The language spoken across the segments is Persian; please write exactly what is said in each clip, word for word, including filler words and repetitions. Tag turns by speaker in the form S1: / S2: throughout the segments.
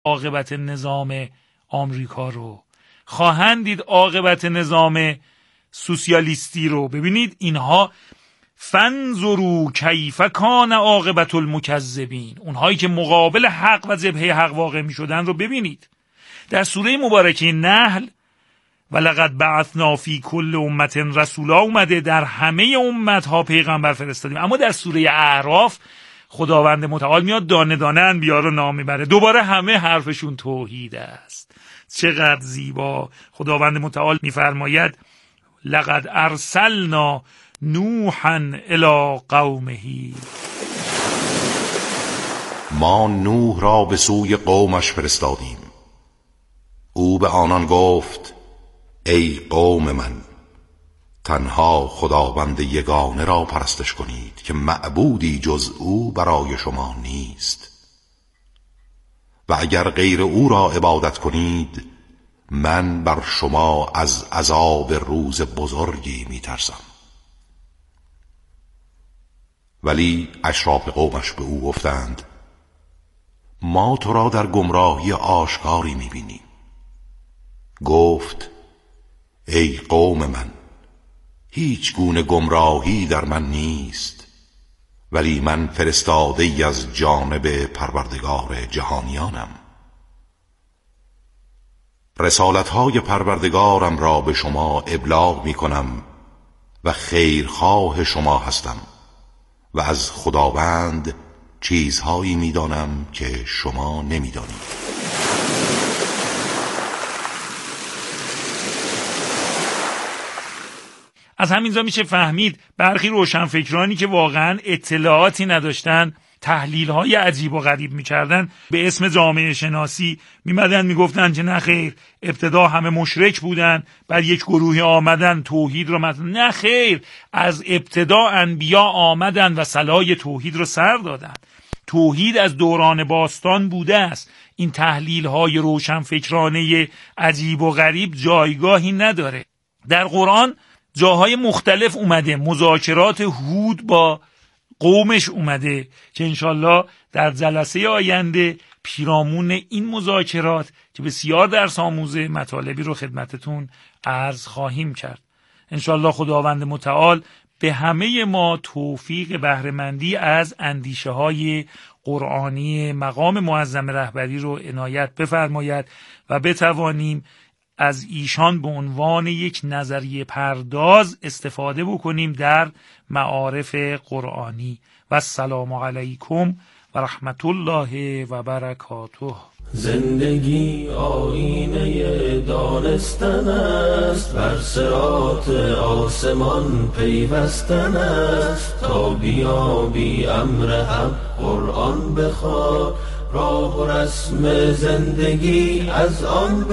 S1: عاقبت نظام آمریکا رو، خواهند دید عاقبت نظام سوسیالیستی رو. ببینید اینها فنظروا کیف کان عاقبت المکذبین، اونهایی که مقابل حق و ذبح حق واقع می شدن رو ببینید. در سوره مبارکه نحل ولقد بعثنا فی کل امت رسولا اومده، در همه امت ها پیغمبر فرستادیم. اما در سوره اعراف خداوند متعال میاد دانه دانه انبیا رو نام میبره، دوباره همه حرفشون توحید است. چقدر زیبا خداوند متعال میفرماید لقد ارسلنا نوحا الی قومه،
S2: ما نوح را به سوی قومش فرستادیم. او به آنان گفت ای قوم من، تنها خداوند یگانه را پرستش کنید که معبودی جز او برای شما نیست، و اگر غیر او را عبادت کنید من بر شما از عذاب روز بزرگی می ترسم. ولی اشراف قومش به او گفتند ما تو را در گمراهی آشکاری می بینیم. گفت ای قوم من، هیچ گونه گمراهی در من نیست، ولی من فرستاده ای از جانب پروردگار جهانیانم. رسالت‌های پروردگارم را به شما ابلاغ می کنم و خیرخواه شما هستم و از خداوند چیزهایی می دانم که شما نمی دانید.
S1: از همینجا میشه فهمید برخی روشنفکرانی که واقعا اطلاعاتی نداشتن، تحلیل‌های عجیب و غریب می‌کردن، به اسم جامعه شناسی میمدن میگفتن که نه خیر، ابتدا همه مشرک بودن، بعد یک گروهی آمدن توحید رو مطرح. نه خیر، از ابتدا انبیا آمدن و صلای توحید رو سر دادن. توحید از دوران باستان بوده است. این تحلیل‌های روشنفکرانه عجیب و غریب جایگاهی نداره. در قرآن جاهای مختلف اومده، مذاکرات هود با قومش اومده که انشالله در جلسه آینده پیرامون این مذاکرات که بسیار درس آموزه مطالبی رو خدمتتون عرض خواهیم کرد. انشالله خداوند متعال به همه ما توفیق بهره‌مندی از اندیشه های قرآنی مقام معظم رهبری رو عنایت بفرماید و بتوانیم از ایشان به عنوان یک نظریه پرداز استفاده بکنیم در معارف قرآنی. و السلام علیکم و رحمت الله و برکاته.
S3: زندگی آینه دانستن است، بر صراط آسمان پیوستن است، تا بیابی امر حق قرآن بخوان، راه و رسم زندگی از آن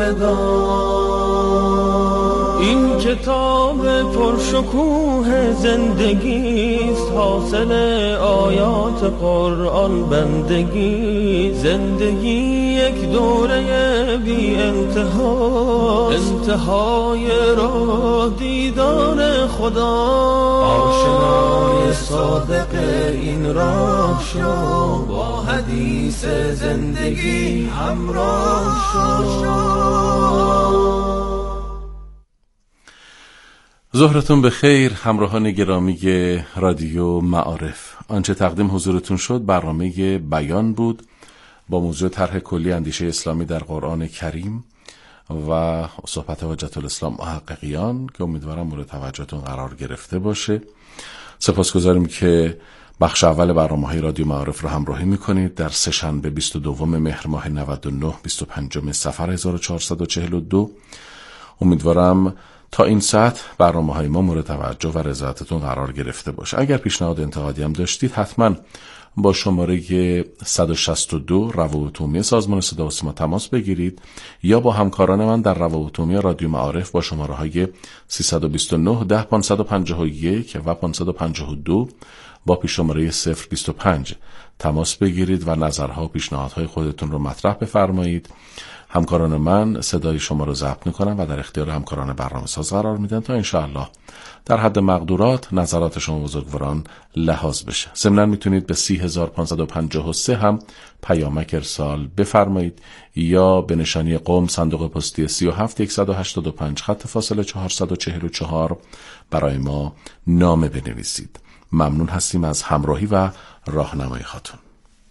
S3: بدان. این کتاب پرشکوه زندگیست، حاصل آیات قرآن بندگی. زندگی یک دوره بی انتها، انتهای راه دیدار خدا. آشنای صادق این راه شو، با حدیث زندگی همراه شو.
S4: ظهرتون بخیر همراهان گرامی رادیو معارف. آنچه تقدیم حضورتون شد برنامه بیان بود با موضوع طرح کلی اندیشه اسلامی در قرآن کریم و صحبت حجت الاسلام محققیان که امیدوارم مورد توجهتون قرار گرفته باشه. سپاسگزاریم که بخش اول برنامه‌های رادیو معارف رو همراهی می‌کنید. در سه‌شنبه بیست و دوم مهر ماه نود و نه بیست و پنجم صفر هزار و چهارصد و چهل و دو. امیدوارم تا این ساعت برنامه‌های ما مورد توجه و رضایتتون قرار گرفته باشه. اگر پیشنهاد انتقادی هم داشتید حتما با شماره صد و شصت و دو روابط عمومی سازمان صدا و سیما تماس بگیرید یا با همکاران من در روابط عمومی رادیو معارف با شماره‌های سیصد و بیست و نه ده پانصد و پنجاه و یک و پانصد و پنجاه و دو با پیش شماره صفر بیست و پنج تماس بگیرید و نظرها و پیشنهادهای خودتون رو مطرح بفرمایید همکاران من صدای شما رو ضبط میکنن و در اختیار همکاران برنامه ساز قرار میدن تا انشاءالله در حد مقدورات نظرات شما بزرگواران لحاظ بشه. ضمناً میتونید به سی هزار و پانصد و پنجاه و سه هم پیامک ارسال بفرمایید یا به نشانی قم صندوق پستی سی و هفت صد و هشتاد و پنج خط فاصله چهارصد و چهل و چهار برای ما نامه بنویسید. ممنون هستیم از همراهی و راهنمایی خاطون.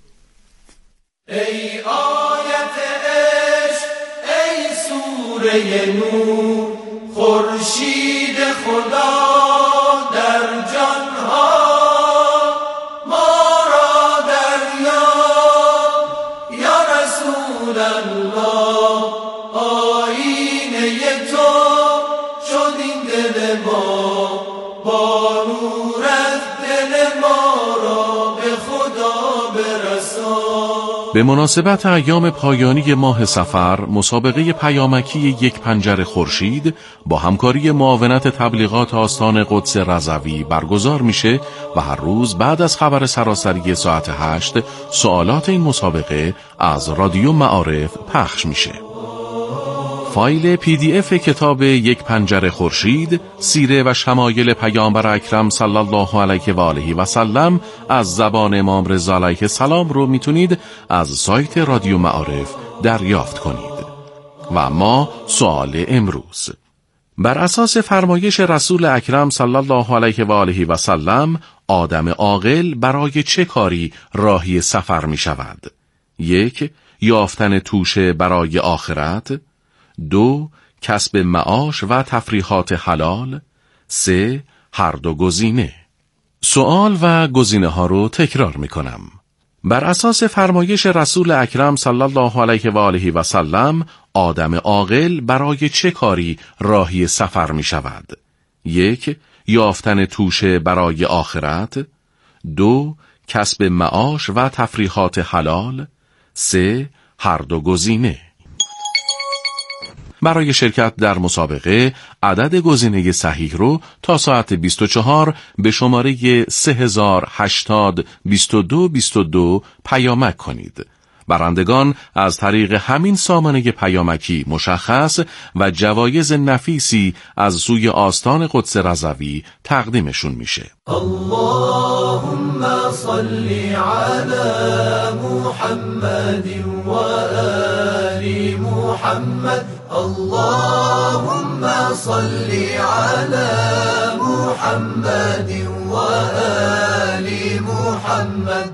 S3: ای آیت عشق، ای سوره نور، خورشید خدا در جانها ما را دریاب. یا رسول الله، آینه تو شد این دل ما، با نورت دل ما را به خدا برسان.
S4: به مناسبت ایام پایانی ماه صفر، مسابقه پیامکی یک پنجره خورشید با همکاری معاونت تبلیغات آستان قدس رضوی برگزار میشه و هر روز بعد از خبر سراسری ساعت هشت سوالات این مسابقه از رادیو معارف پخش میشه. فایل پی دی اف کتاب یک پنجره خورشید، سیره و شمایل پیامبر اکرم صلی الله علیه و آله و سلم از زبان امام رضا علیه السلام رو میتونید از سایت رادیو معارف دریافت کنید. و ما سوال امروز: بر اساس فرمایش رسول اکرم صلی الله علیه و آله و سلم، آدم عاقل برای چه کاری راهی سفر می شود؟ یک، یافتن توشه برای آخرت. دو، کسب معاش و تفریحات حلال. سه، هر دو گزینه. سوال و گزینه ها رو تکرار می کنم. بر اساس فرمایش رسول اکرم صلی الله علیه و آله و سلم، آدم عاقل برای چه کاری راهی سفر می شود؟ یک، یافتن توشه برای آخرت. دو، کسب معاش و تفریحات حلال. سه، هر دو گزینه. برای شرکت در مسابقه عدد گزینه صحیح رو تا ساعت بیست و چهار به شماره سه هزار و هشتاد بیست و دو بیست و دو پیامک کنید. برندگان از طریق همین سامانه پیامکی مشخص و جوایز نفیسی از سوی آستان قدس رضوی تقدیمشون میشه.
S3: اللهم صل علی محمد و آل محمد. اللهم صل علی محمد و آل محمد.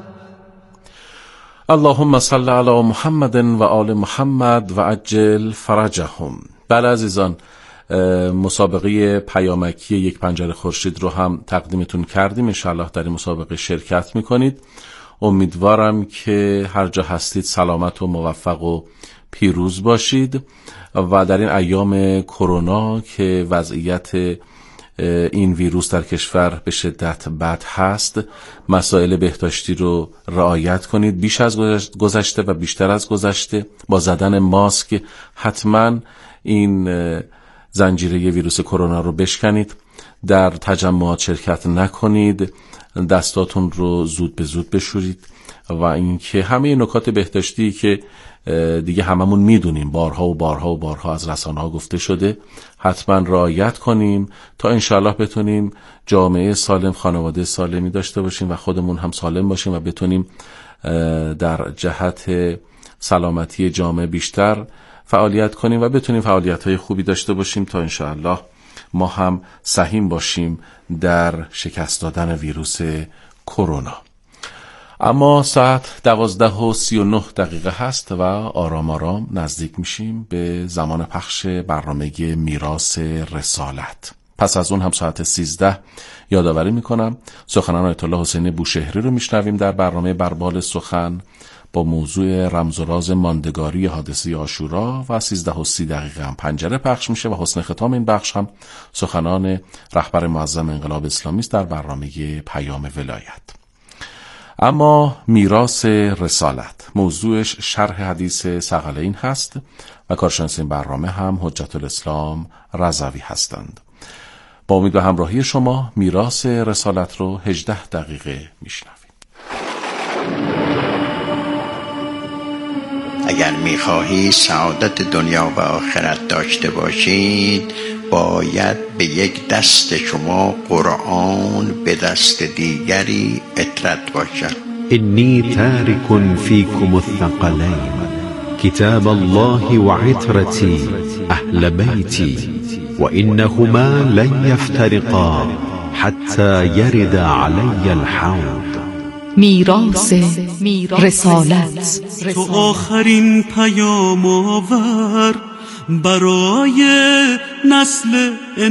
S4: اللهم صل علی محمد و آل محمد و عجل فرجهم. بله عزیزان، مسابقه پیامکی یک پنجره خورشید رو هم تقدیمتون کردیم. انشاءالله در این مسابقه شرکت میکنید. امیدوارم که هر جا هستید سلامت و موفق و پیروز باشید و در این ایام کرونا که وضعیت این ویروس در کشور به شدت بد هست، مسائل بهداشتی رو رعایت کنید. بیش از گذشته و بیشتر از گذشته با زدن ماسک حتما این زنجیره ویروس کرونا رو بشکنید. در تجمعات شرکت نکنید. دستاتون رو زود به زود بشورید و اینکه همه نکات بهداشتی که دیگه هممون میدونیم، بارها و بارها و بارها از رسانه‌ها گفته شده، حتما رعایت کنیم تا انشاءالله بتونیم جامعه سالم، خانواده سالمی داشته باشیم و خودمون هم سالم باشیم و بتونیم در جهت سلامتی جامعه بیشتر فعالیت کنیم و بتونیم فعالیت‌های خوبی داشته باشیم تا انشاءالله ما هم سهیم باشیم در شکست دادن ویروس کرونا. اما ساعت دوازده و سی و نه دقیقه هست و آرام آرام نزدیک میشیم به زمان پخش برنامه میراث رسالت. پس از اون هم ساعت سیزده یادآوری میکنم سخنان آیت الله حسین بوشهری رو میشنویم در برنامه بربال سخن با موضوع رمز و راز ماندگاری حادثه عاشورا و سیزده و سی دقیقه هم پنجره پخش میشه و حسن ختام این بخش هم سخنان رهبر معظم انقلاب اسلامی است در برنامه پیام ولایت. اما میراث رسالت موضوعش شرح حدیث ثقلین هست و کارشناس این برنامه هم حجت الاسلام رضوی هستند. با امید به همراهی شما میراث رسالت رو هجده دقیقه میشنویم.
S5: اگر میخواهید سعادت دنیا و آخرت داشته باشید باید به یک دست شما قرآن، به دست دیگری اطرت باشد.
S6: انی تارک فیکم الثقلین کتاب الله و عطرتی اهل بیتی و انهما لن یفترقا حتی یرد علی الحوض.
S7: میراث رسالت،
S8: تو آخرین پیام آور برای نسل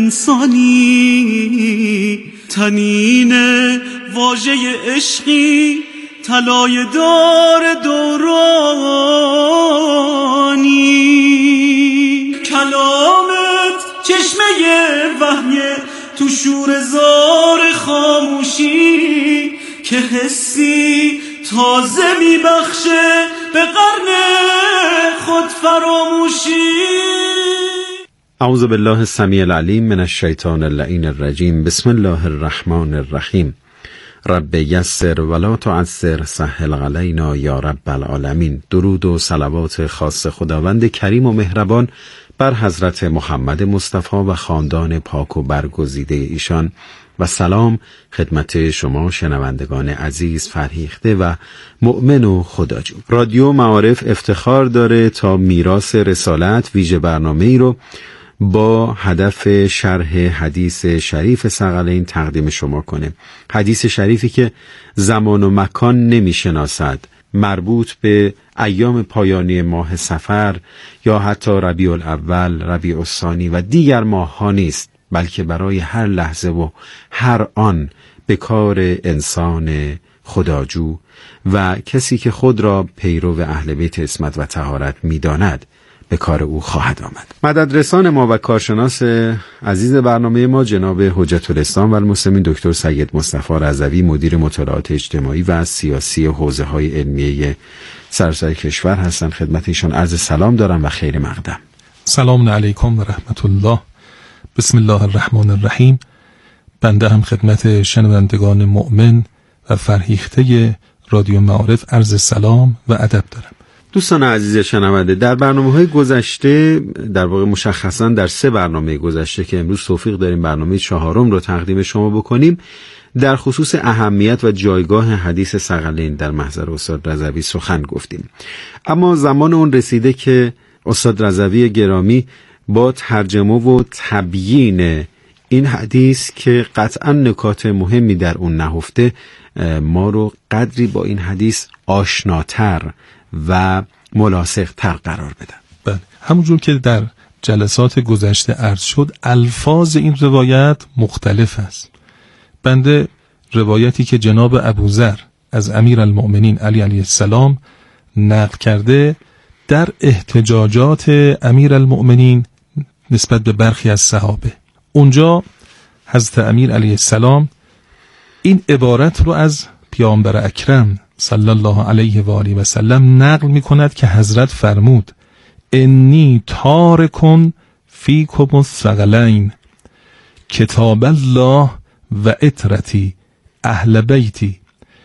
S8: انسانی، تنین واژه عشقی طلای دار دورانی، کلامت چشمه وحیه تو شور زار خاموشی که حسی تازه میبخشه به قرن خود فراموشی.
S6: اعوذ بالله السمیع العلیم من الشیطان اللعین الرجیم. بسم الله الرحمن الرحیم. رب یسر ولا تعسر سهل علینا یا رب العالمین. درود و صلوات خاص خداوند کریم و مهربان بر حضرت محمد مصطفی و خاندان پاک و برگزیده ایشان و سلام خدمت شما شنوندگان عزیز، فرهیخته و مؤمن و خداجو. رادیو معارف افتخار داره تا میراث رسالت ویژه برنامه‌ای رو با هدف شرح حدیث شریف ثقلین تقدیم شما کنه. حدیث شریفی که زمان و مکان نمیشناسد، مربوط به ایام پایانی ماه صفر یا حتی ربیع الاول، ربیع الثانی و دیگر ماه ها نیست، بلکه برای هر لحظه و هر آن به کار انسان خداجو و کسی که خود را پیرو اهل بیت عصمت و طهارت می‌داند به کار او خواهد آمد. مددرسان ما و کارشناس عزیز برنامه ما جناب حجت الاسلام و المسلمین دکتر سید مصطفی رضوی، مدیر مطالعات اجتماعی و سیاسی حوزه‌های علمیه سراسر کشور هستند. خدمت ایشان عرض سلام دارم و خیر مقدم.
S9: سلام علیکم و رحمت الله. بسم الله الرحمن الرحیم. بنده هم خدمت شنوندگان مؤمن و فرهیخته رادیو معارف عرض سلام و ادب دارم.
S6: دوستان عزیز شنونده، در برنامه‌های گذشته، در واقع مشخصاً در سه برنامه گذشته که امروز توفیق داریم برنامه چهارم رو تقدیم شما بکنیم، در خصوص اهمیت و جایگاه حدیث ثقلین در محضر استاد رضوی سخن گفتیم. اما زمان اون رسیده که استاد رضوی گرامی با ترجمه و تبیین این حدیث که قطعاً نکات مهمی در اون نهفته، ما رو قدری با این حدیث آشناتر و ملاصق‌تر قرار بدن.
S9: بله، همونجور که در جلسات گذشته عرض شد، الفاظ این روایت مختلف است. بنده روایتی که جناب ابوذر از امیرالمؤمنین علی علیه السلام نقل کرده در احتجاجات امیرالمؤمنین نسبت به برخی از صحابه، اونجا حضرت امیر علیه السلام این عبارت رو از پیامبر اکرم صلی الله علیه و آله و سلم نقل می کند که حضرت فرمود انی تارکن فیکم الثقلین کتاب الله و عطرتی اهل بیتی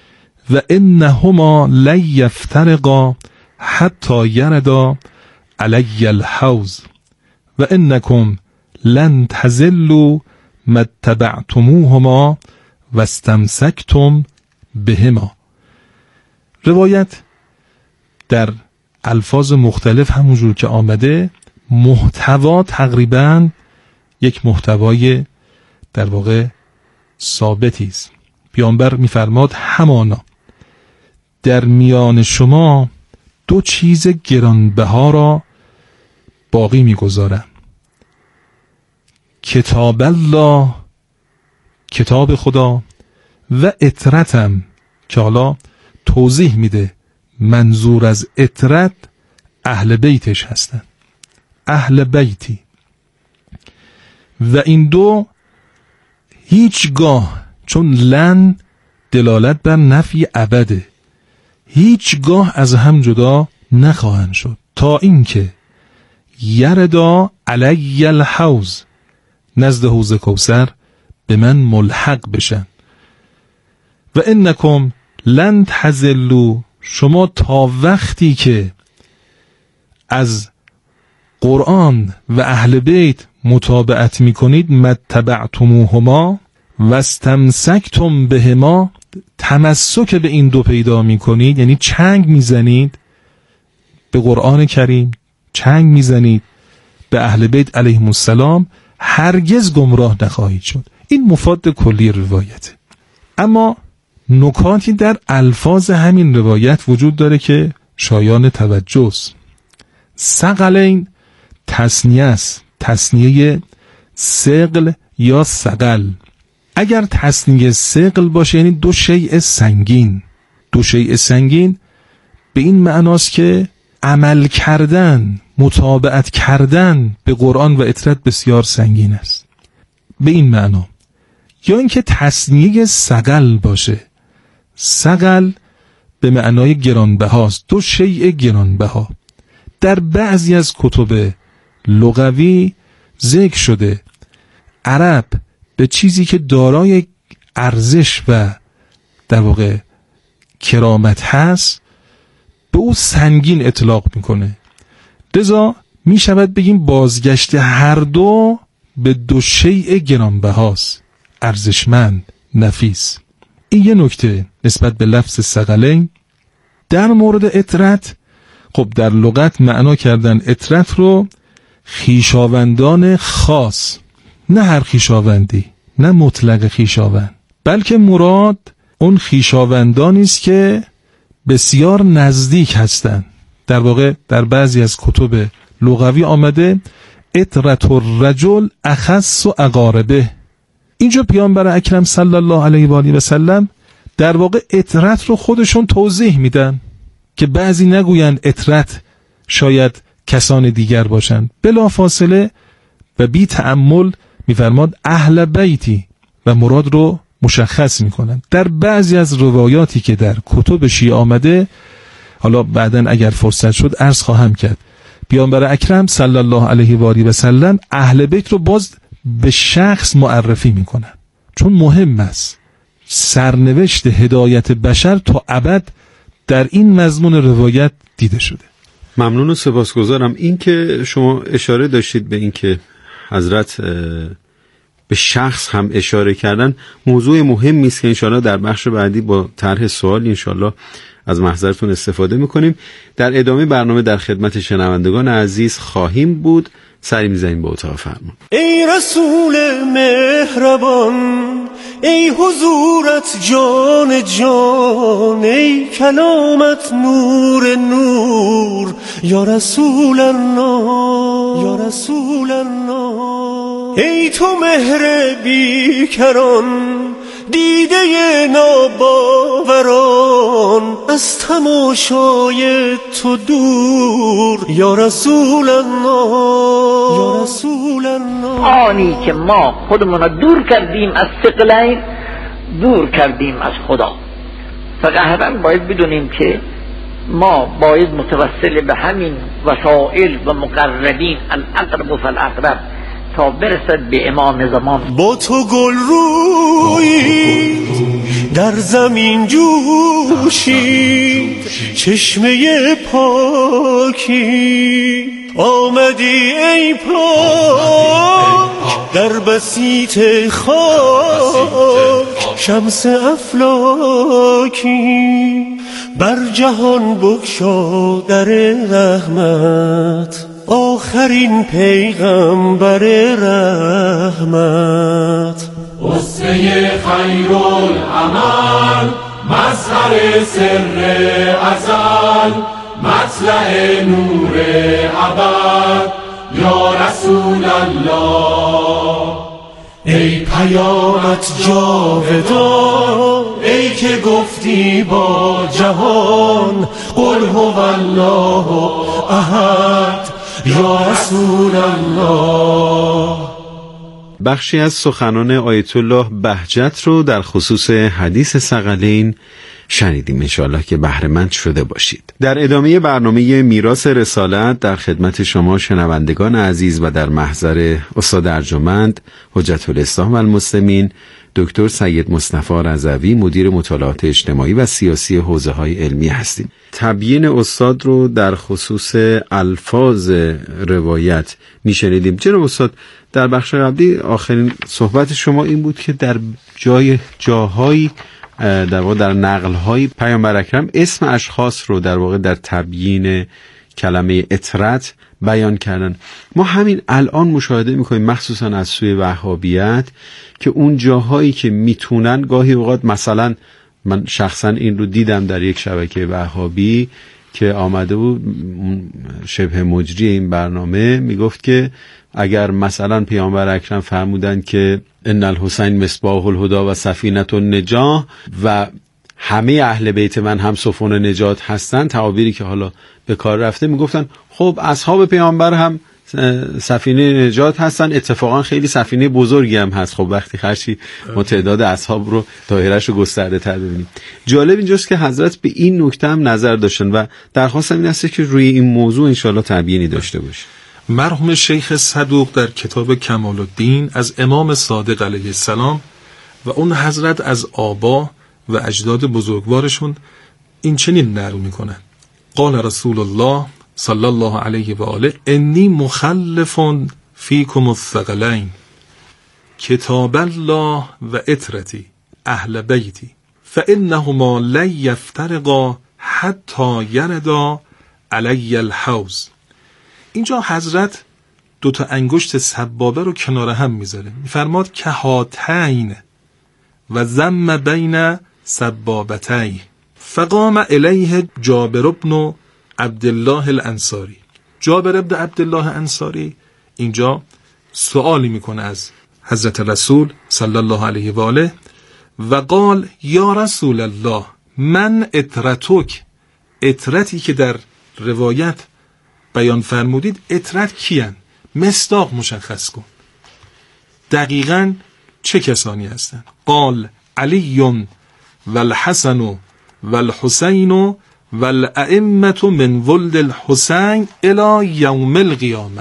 S9: و انهما لن یفترقا حتی یردا علی الحوض و انکم لن تضلوا ما اتبعتموهما و استمسکتم بهما. روایت در الفاظ مختلف همونجور که آمده، محتوا تقریباً یک محتوای در واقع ثابتی است. پیامبر می‌فرماد همانا در میان شما دو چیز گرانبها را باقی می‌گذارم، کتاب الله، کتاب خدا، و عطرتم، که حالا توضیح میده منظور از عطرت اهل بیتش هستن، اهل بیتی. و این دو هیچگاه، چون لن دلالت بر نفی ابده، هیچگاه از هم جدا نخواهند شد تا اینکه یردا علی الحوض، نزد حوض کوثر به من ملحق بشن. و انکم لن تضلوا، شما تا وقتی که از قرآن و اهل بیت متابعت میکنید متبعتموهما و استمسکتم بهما، تمسک به این دو پیدا میکنید، یعنی چنگ میزنید به قرآن کریم، چنگ میزنید به اهل بیت علیهم السلام، هرگز گمراه نخواهید شد. این مفاد کلی روایته. اما نکاتی در الفاظ همین روایت وجود داره که شایان توجه است. ثقلین تثنیه است، تثنیه ثقل یا ثقل. اگر تثنیه ثقل باشه یعنی دو شیء سنگین. دو شیء سنگین به این معناست که عمل کردن، متابعت کردن به قرآن و اطرت بسیار سنگین است، به این معنا. یا اینکه تثنیه ثقل باشه. ثقل به معنای گرانبهاست، دو شیء گرانبها. در بعضی از کتب لغوی ذکر شده عرب به چیزی که دارای ارزش و در واقع کرامت هست به او سنگین اطلاق میکنه. لذا می شود بگیم بازگشت هر دو به دو شیء گرانبهاست، ارزشمند، نفیس. این یه نکته نسبت به لفظ ثقلین. در مورد اطرت، خب در لغت معنا کردن اطرت رو خویشاوندان خاص، نه هر خویشاوندی، نه مطلق خویشاوند، بلکه مراد اون خویشاوندانی است که بسیار نزدیک هستند. در واقع در بعضی از کتب لغوی آمده اطرت الرجل اخص و اقاربه. اینجا پیامبر اکرم صلی الله علیه و آله و سلم در واقع اطرت رو خودشون توضیح میدن که بعضی نگویند اطرت شاید کسان دیگر باشند. بلا فاصله و بی تأمل میفرماد اهل بیتی و مراد رو مشخص میکنن. در بعضی از روایاتی که در کتب شیعه آمده، حالا بعداً اگر فرصت شد عرض خواهم کرد، پیامبر اکرم صلی الله علیه و آله و سلم اهل بیت رو باز به شخص معرفی میکنن، چون مهم است. سرنوشت هدایت بشر تا ابد در این مضمون روایت دیده شده.
S6: ممنون و سپاسگزارم. این که شما اشاره داشتید به این که حضرت به شخص هم اشاره کردن موضوع مهمی است که انشالله در بخش بعدی با طرح سوال انشالله از محضرتون استفاده میکنیم. در ادامه برنامه در خدمت شنوندگان عزیز خواهیم بود. سری میزنیم به اتاق فرمان.
S8: ای رسول مهربان، ای حضورت جان جان، ای کلامت نور نور، یا رسول الله یا رسول الله. ای تو مهر بیکران، دیده ناباوران، از تماشای تو دور، یا رسول الله یا رسول الله.
S10: آنی که ما خودمون را دور کردیم از ثقلین، دور کردیم از خدا. فقط باید بدونیم که ما باید متوسل به همین وسائل و مقربین الاقرب فالاقرب تا برسد به امام زمان.
S8: با تو گل روی در زمین جوشید، چشمه پاکی آمدی ای پاک، در بسیط خاک شمس افلاکی، بر جهان بگشا در رحمت، آخرین پیغمبر رحمت.
S11: اسوه خیرالعمل، مظهر سر ازل، مطلع نور ابد، یا رسول الله. ای پیامت جاودان، ای که گفتی با جهان، قل هو الله احد، یا رسول الله.
S6: بخشی از سخنان آیت الله بهجت رو در خصوص حدیث ثقلین شنیدیم. انشاءالله که بهره‌مند شده باشید. در ادامه برنامه میراث رسالت در خدمت شما شنوندگان عزیز و در محضر استاد ارجمند حجت الاسلام و المسلمین دکتر سید مصطفی رضوی، مدیر مطالعات اجتماعی و سیاسی حوزه‌های علمی هستیم. تبیین استاد رو در خصوص الفاظ روایت میشنیدیم. جناب استاد، در بخش قبلی آخرین صحبت شما این بود که در جای جاهایی در واقع در نقل‌های پیامبر اکرم اسم اشخاص رو در واقع در تبیین کلمه اطرت بیان کردن. ما همین الان مشاهده میکنیم مخصوصا از سوی وهابیت که اون جاهایی که میتونن گاهی اوقات، مثلا من شخصا این رو دیدم در یک شبکه وهابی که آمده بود شبه مجری این برنامه، میگفت که اگر مثلا پیامبر اکرم فرمودن که ان الحسین مصباح الهدی و سفینه النجاح و همه اهل بیت من هم سفن نجات هستن، تعابیری که حالا به کار رفته، میگفتن خب اصحاب پیامبر هم سفینه نجات هستن. اتفاقا خیلی سفینه بزرگی هم هست. خب وقتی هرچی ما تعداد اصحاب رو دایره‌اش رو گسترده تر ببینیم. جالب اینجاست که حضرت به این نکته هم نظر داشتن و درخواستم این است که روی این موضوع انشاءالله تبیینی داشته باشه.
S9: مرحوم شیخ صدوق در کتاب کمال الدین از امام صادق علیه السلام و اون حضرت از آبا و اجداد بزرگوارشون این چنین نقل میکنن: قال رسول الله صلی الله علیه و آله انی مخلف فیکم الثقلین کتاب الله و اطرتی اهل بیتی فانهما لن یفترقا حتی یردا علی الحوض. اینجا حضرت دو تا انگشت سبابه رو کنار هم میذاره، میفرماد که هاتین و ضم بین سبابتین. فقام الیه جابر بن عبدالله الانصاری. جابر بن عبدالله انصاری اینجا سوالی میکنه از حضرت رسول صلی الله علیه و آله و قال یا رسول الله من اطرتک. اطرتی که در روایت بیان فرمودید اطرت کیان؟ مصداق مشخص کن، دقیقاً چه کسانی هستند؟ قال علی و الحسن و الحسین و الائمه من ولد الحسین الی یوم القیامه.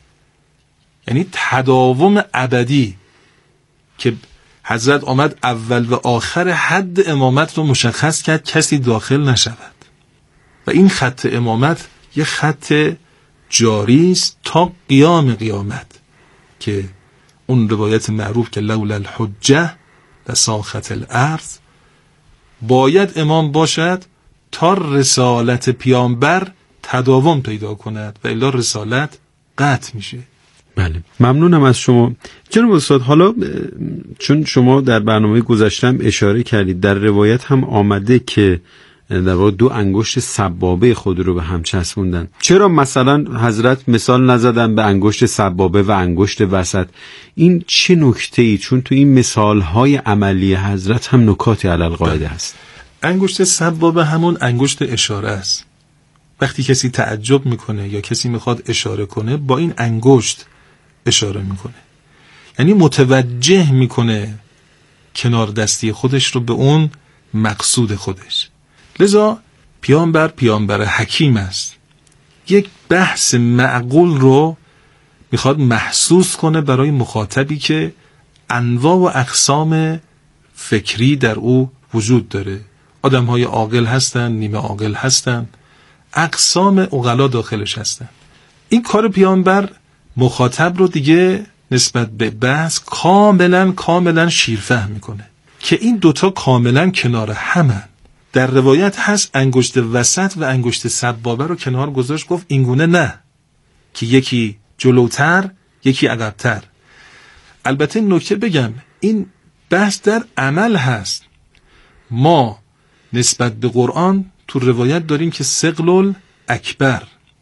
S9: یعنی تداوم ابدی که حضرت آمد اول و آخر حد امامت رو مشخص کرد کسی داخل نشود و این خط امامت یه خط جاری است تا قیام قیامت، که اون روایت معروف که لولا الحجه لساخت الارض، باید امام باشد تا رسالت پیامبر تداوم پیدا کند و الا رسالت قطع میشه.
S6: بله، ممنونم از شما جناب استاد. حالا چون شما در برنامه گذشتم اشاره کردید در روایت هم آمده که در واقع دو انگشت سبابه خود رو به هم چسبوندن، چرا مثلا حضرت مثال نزدن به انگشت سبابه و انگشت وسط؟ این چه نکته‌ای؟ چون تو این مثال‌های عملی حضرت هم نکاتی علی القاعده هست.
S9: انگشت سبابه همون انگشت اشاره است. وقتی کسی تعجب میکنه یا کسی میخواد اشاره کنه با این انگشت اشاره میکنه، یعنی متوجه میکنه کنار دستی خودش رو به اون مقصود خودش. لذا پیامبر پیامبر حکیم است، یک بحث معقول رو میخواد محسوس کنه برای مخاطبی که انواع و اقسام فکری در او وجود داره. آدم‌های عاقل هستن، نیمه عاقل هستن، اقسام عقلا داخلش هستن. این کار پیامبر مخاطب رو دیگه نسبت به بحث کاملا کاملا شیرفهم میکنه که این دوتا کاملا کنار همن. در روایت هست انگشت وسط و انگشت سبابه رو کنار گذاشت، گفت اینگونه نه که یکی جلوتر یکی عقبتر. البته نکته بگم این بحث در عمل هست. ما نسبت به قرآن تو روایت داریم که ثقل اکبر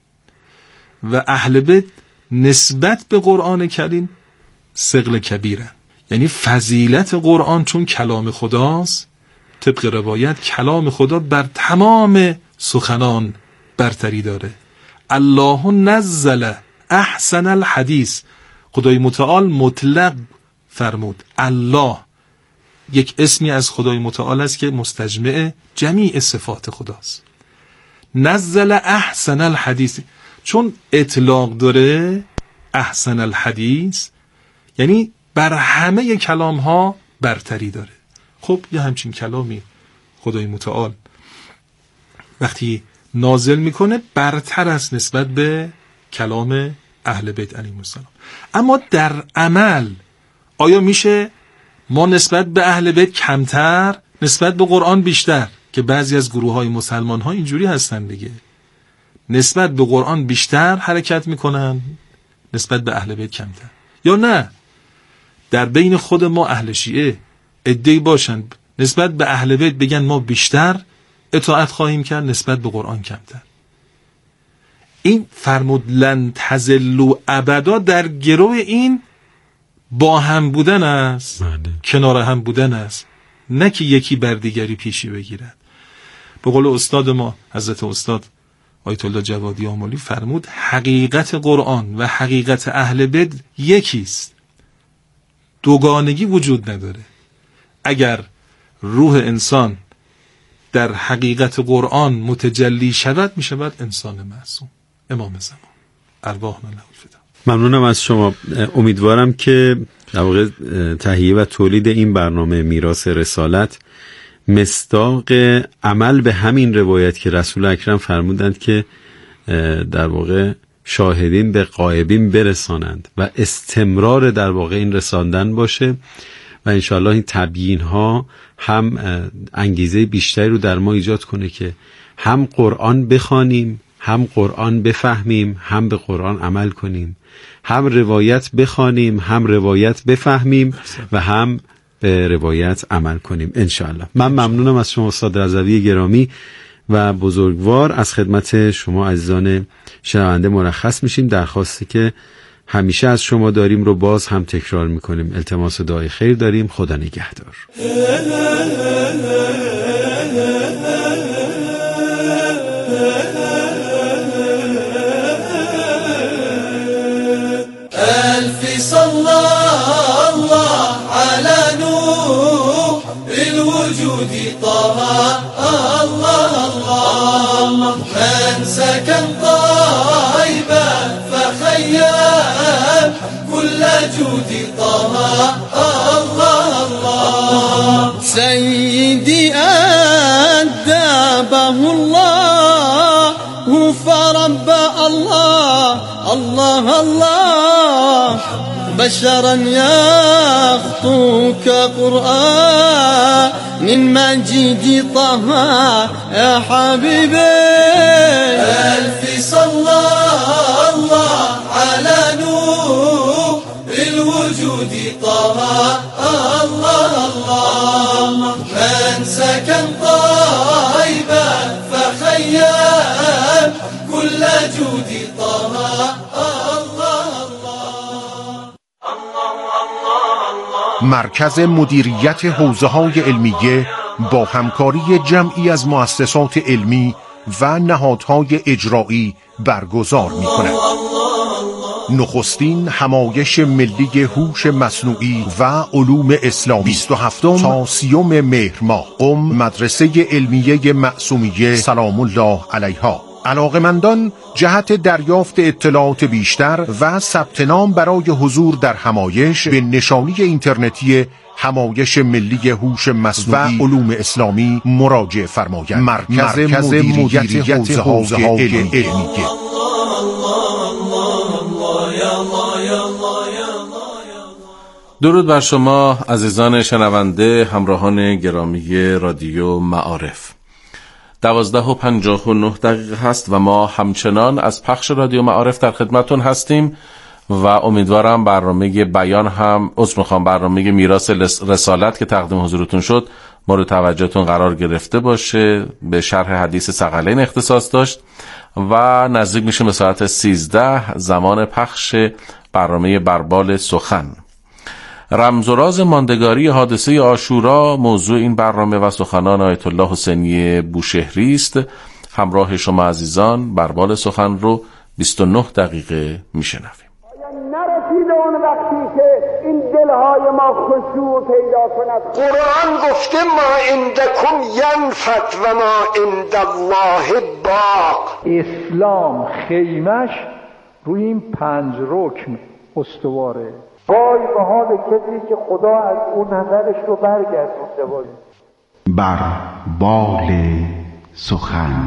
S9: و اهل بیت نسبت به قرآن کریم ثقل کبیرن، یعنی فضیلت قرآن چون کلام خداست، طبق روایت کلام خدا بر تمام سخنان برتری داره. الله نزل احسن الحدیث، خدای متعال مطلق فرمود. الله یک اسمی از خدای متعال است که مستجمع جمیع صفات خداست. نزل احسن الحدیث چون اطلاق داره، احسن الحدیث یعنی بر همه کلام ها برتری داره. خب یه همچین کلامی خدای متعال وقتی نازل میکنه برتر است نسبت به کلام اهل بیت علیهم السلام. اما در عمل آیا میشه ما نسبت به اهل بیت کمتر، نسبت به قرآن بیشتر؟ که بعضی از گروه های مسلمان ها اینجوری هستن دیگه، نسبت به قرآن بیشتر حرکت میکنن، نسبت به اهل بیت کمتر. یا نه در بین خود ما اهل شیعه عده‌ای باشن نسبت به اهل بیت بگن ما بیشتر اطاعت خواهیم کرد، نسبت به قرآن کمتر. این فرمود لن تزلوا ابدا در گروه این با هم بودن است، کنار هم بودن است، نه که یکی بر دیگری پیشی بگیرد. به قول استاد ما حضرت استاد آیت الله جوادی آملی فرمود حقیقت قرآن و حقیقت اهل بیت یکیست، دوگانگی وجود نداره. اگر روح انسان در حقیقت قرآن متجلی شود می شود انسان معصوم، امام زمان ارواحنا له الفدا.
S6: ممنونم از شما. امیدوارم که در واقع تهیه و تولید این برنامه میراث رسالت مصداق عمل به همین روایت که رسول اکرم فرمودند که در واقع شاهدین به غایبین برسانند و استمرار در واقع این رساندن باشه و انشاءالله این تبیین ها هم انگیزه بیشتری رو در ما ایجاد کنه که هم قرآن بخوانیم، هم قرآن بفهمیم، هم به قرآن عمل کنیم، هم روایت بخوانیم، هم روایت بفهمیم و هم به روایت عمل کنیم انشاءالله. من ممنونم از شما استاد رضوی گرامی و بزرگوار. از خدمت شما عزیزان شنونده مرخص میشیم. درخواستی که همیشه از شما داریم رو باز هم تکرار میکنیم. التماس دعای خیر داریم. خدا نگهدار.
S3: ألف صلى الله على نور الوجود طه الله الله من سكن طيبا فخيم كل جود طه الله الله سيدي أدبه الله فرب الله الله الله بشرا يخطوك قرآن من مجيد طه يا حبيبي ألف صلى الله على نور الوجود طه الله الله من سكن طيبا فخيم كل جود طه
S12: مرکز مدیریت حوزه‌های علمیه با همکاری جمعی از مؤسسات علمی و نهادهای اجرایی برگزار می‌کند. نخستین همایش ملی هوش مصنوعی و علوم اسلامی بیست و هفتم تا سیوم مهر ماه قم مدرسه علمیه معصومیه سلام الله علیها. علاقمندان جهت دریافت اطلاعات بیشتر و ثبت نام برای حضور در همایش به نشانی اینترنتی همایش ملی هوش مصنوعی و علوم اسلامی مراجعه فرمایند. مرکز, مرکز مدیریت حوزه‌های علمیه.
S4: درود بر شما عزیزان شنونده، همراهان گرامی رادیو معارف. دوازده و پنجاه و نه دقیقه هست و ما همچنان از پخش رادیو معارف در خدمتون هستیم و امیدوارم برنامه بیان هم عذر میخوام برنامه میراث رسالت که تقدیم حضورتون شد مورد توجهتون قرار گرفته باشه. به شرح حدیث ثقلین اختصاص داشت و نزدیک میشه به ساعت سیزده زمان پخش برنامه بربال سخن. رمز و راز ماندگاری حادثه عاشورا موضوع این برنامه و سخنان آیت الله حسینی بوشهری است. همراه شما عزیزان بربال سخن رو بیست و نه دقیقه میشنویم.
S13: نرسیده اون وقتی که این دلهای ما خشوع پیدا کند. قرآن گفته ما عندکم ینفت و ما عند الله باق.
S14: اسلام خیمش روی این پنج رکن استواره. وای به حال کسی که خدا از اون نظرش رو برگردونده باشه.
S15: بر بال سخن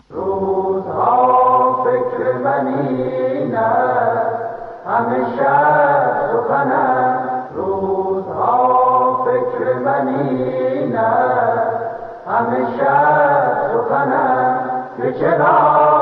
S11: روزها فکر منی نه همیشه سخن است. روزها فکر منی نه همیشه سخن است که چرا